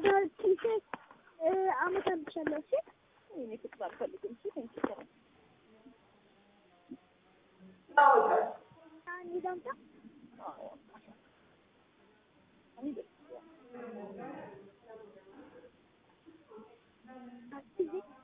ቲሸርት አመጣልሻለሁ። እሺ እኔ ፍቅር አልፈልግም። እሺ ቴንኪው አንዴ ዳምጣ አትይዚ